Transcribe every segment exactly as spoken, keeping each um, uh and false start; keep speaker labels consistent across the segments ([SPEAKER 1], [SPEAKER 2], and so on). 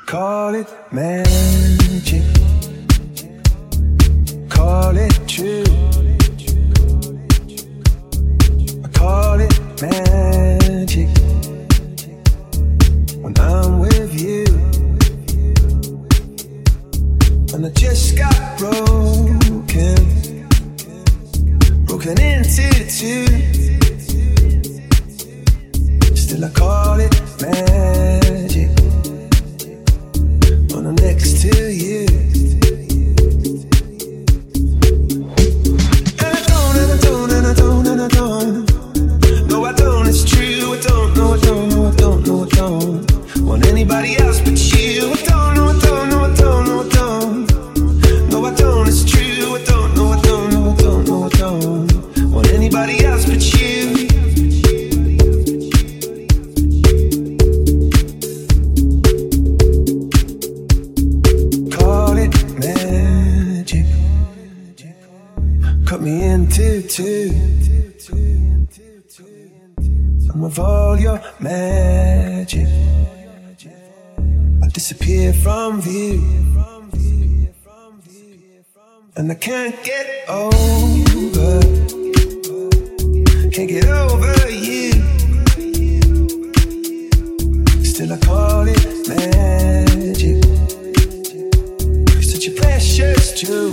[SPEAKER 1] Call it magic, call it true. I call it magic when I'm with you. And I just got broken, broken into two. Still I call it magic when I'm next to you. And I don't, and I don't, and I don't, and I don't. No, I don't, it's true. I don't, no, I don't, no, I don't, no, I don't want anybody else but you. I don't, no, I don't, no, I don't, no, I don't. No, I don't, it's true. I don't, no, I don't, no, I don't, no, I don't want anybody else but you. Cut me into two, and with all your magic I disappear from view, and I can't get over, can't get over you. Still I call it magic, you're such a precious jewel.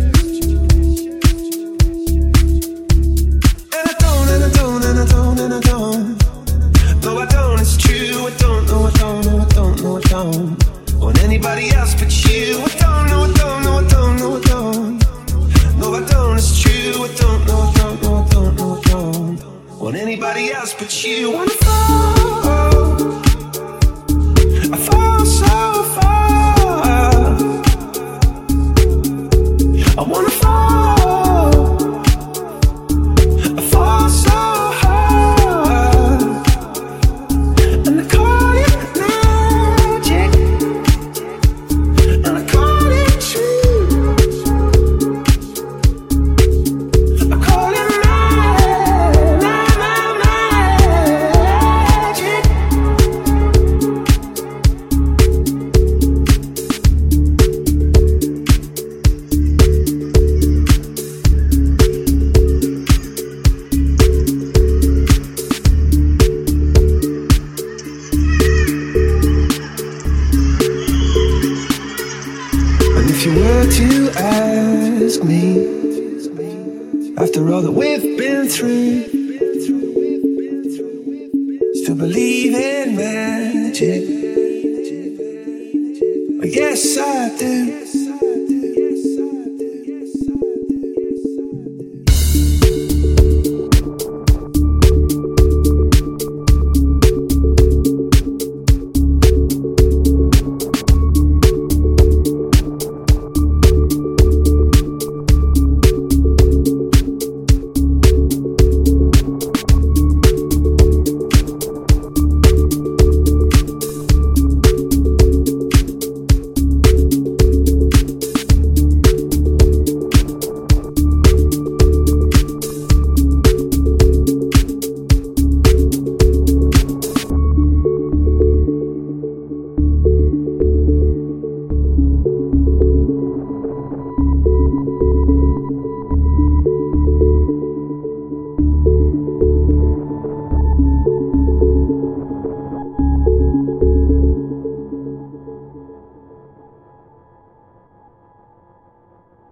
[SPEAKER 1] And I don't, and I don't. No, I don't, it's true. I don't, no, I don't, no, I don't, no, I don't want anybody else but you. I don't, no, I don't, no, I don't, no, I don't. No, I don't, it's true. I don't, no, I don't, no, I don't, no, I don't want anybody else but you. I wanna fall, I fall so far. I wanna fall, I fall so. If you were to ask me, after all that we've been through, still believe in magic? Yes, I do.